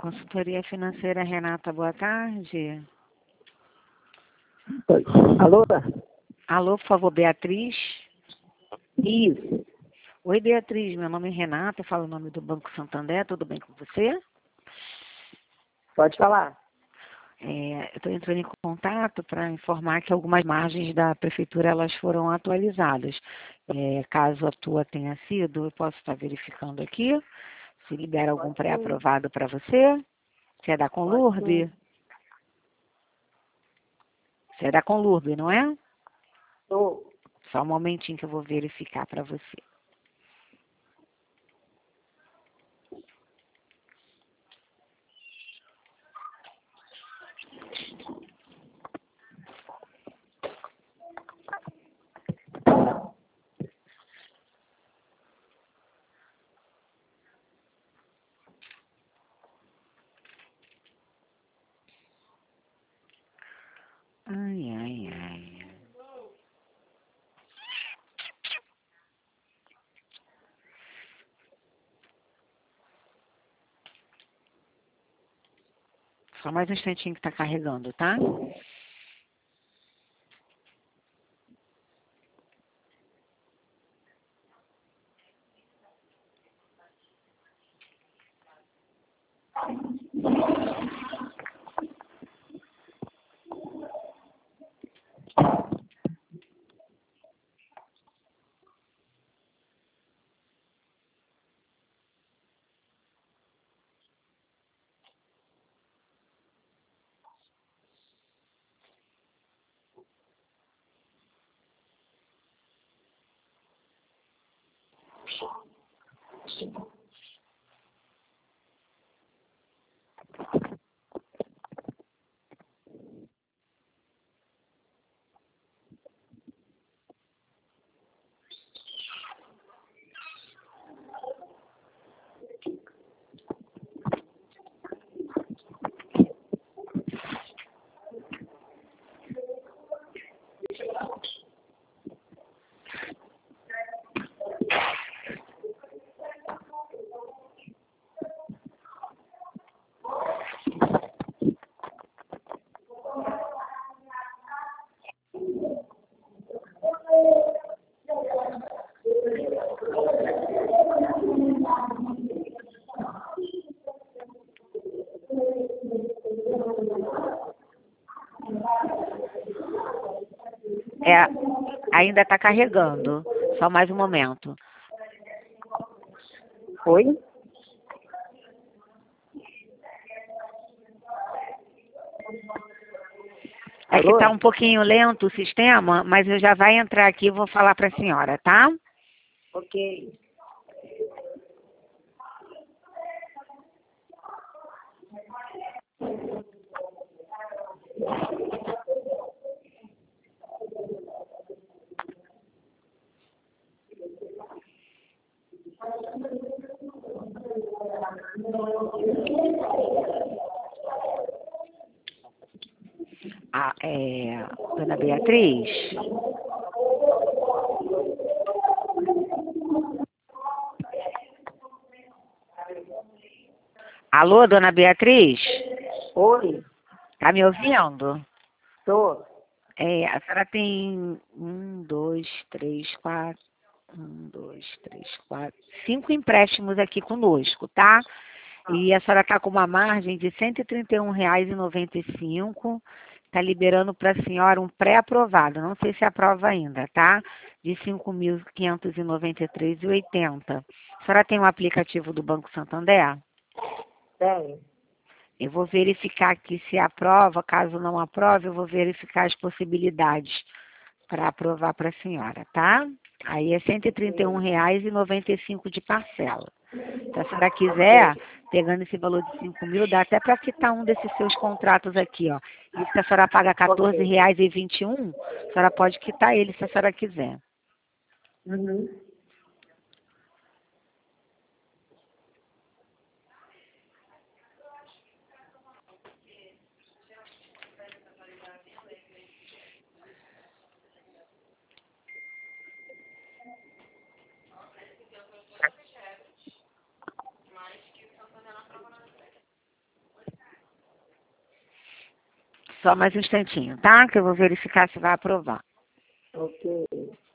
Consultoria Financeira Renata, boa tarde. Oi. Alô? Alô, por favor, Beatriz? Isso. Oi, Beatriz, meu nome é Renata, eu falo o nome do Banco Santander, tudo bem com você? Pode falar. Eu estou entrando em contato para informar que algumas margens da Prefeitura elas foram atualizadas. Caso a tua tenha sido, eu posso estar verificando aqui, se libera algum pré-aprovado para você. Você é da Conlurb? Você é da Conlurb, não é? Tô. Só um momentinho que eu vou verificar para você. Ai, ai, ai. Só mais um instantinho que está carregando, tá? Ainda está carregando. Só mais um momento. Oi? É que está um pouquinho lento o sistema, mas eu já vai entrar aqui e vou falar para a senhora, tá? Ok. Dona Beatriz? Alô, Dona Beatriz? Oi? Tá me ouvindo? Tô. A senhora tem 5 empréstimos aqui conosco, tá? E a senhora está com uma margem de R$ 131,95. Está liberando para a senhora um pré-aprovado, não sei se aprova ainda, tá? De R$ 5.593,80. A senhora tem um aplicativo do Banco Santander? Tem. Eu vou verificar aqui se aprova. Caso não aprove, eu vou verificar as possibilidades para aprovar para a senhora, tá? Aí é R$ 131,95 de parcela. Se a senhora quiser, pegando esse valor de 5 mil, dá até para quitar um desses seus contratos aqui, ó. Isso que a senhora paga R$ 14,21, a senhora pode quitar ele se a senhora quiser. Uhum. Só mais um instantinho, tá? Que eu vou verificar se vai aprovar. Ok.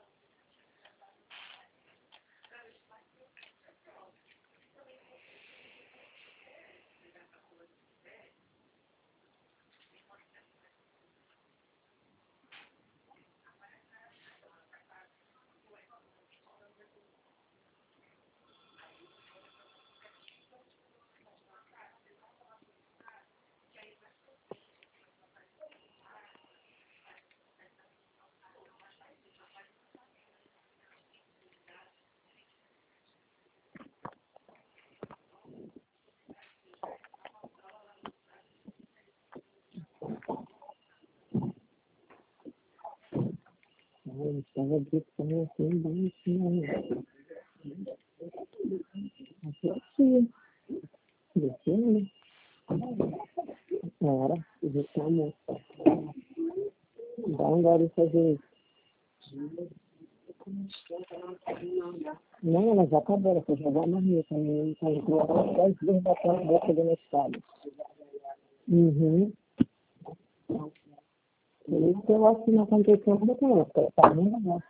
Eu estava gritando assim, bem assim, assim, descendo, era, gritando, dá um galho fazer isso. Não, ela já acabou, ela foi jogar na rua também, tá jogando 10 vezes batendo a boca dentro da escada. Uhum. Por isso que eu acho que não aconteceu nada com ela, porque ela tá muito legal.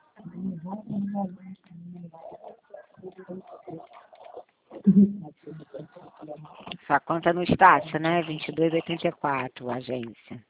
Sua conta no Estácio, né? 22,84, agência.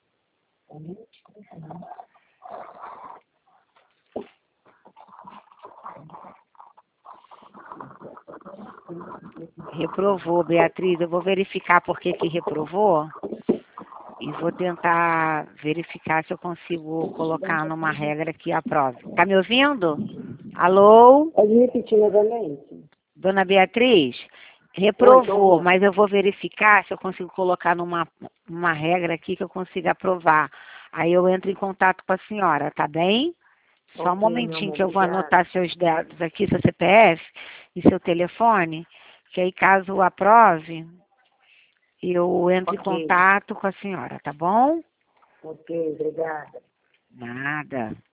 Reprovou, Beatriz. Eu vou verificar por que reprovou e vou tentar verificar se eu consigo colocar numa regra que aprove. Tá me ouvindo? Alô? Pode repetir novamente? Dona Beatriz? Oi, Reprovou, tô mas eu vou verificar se eu consigo colocar numa regra aqui que eu consiga aprovar. Aí eu entro em contato com a senhora, tá bem? Só um Ok, meu momentinho amor, que eu vou obrigada. anotar seus dados aqui, seu CPF e seu telefone, que aí caso aprove, eu entro em Ok, contato com a senhora, tá bom? ok, obrigada. Nada.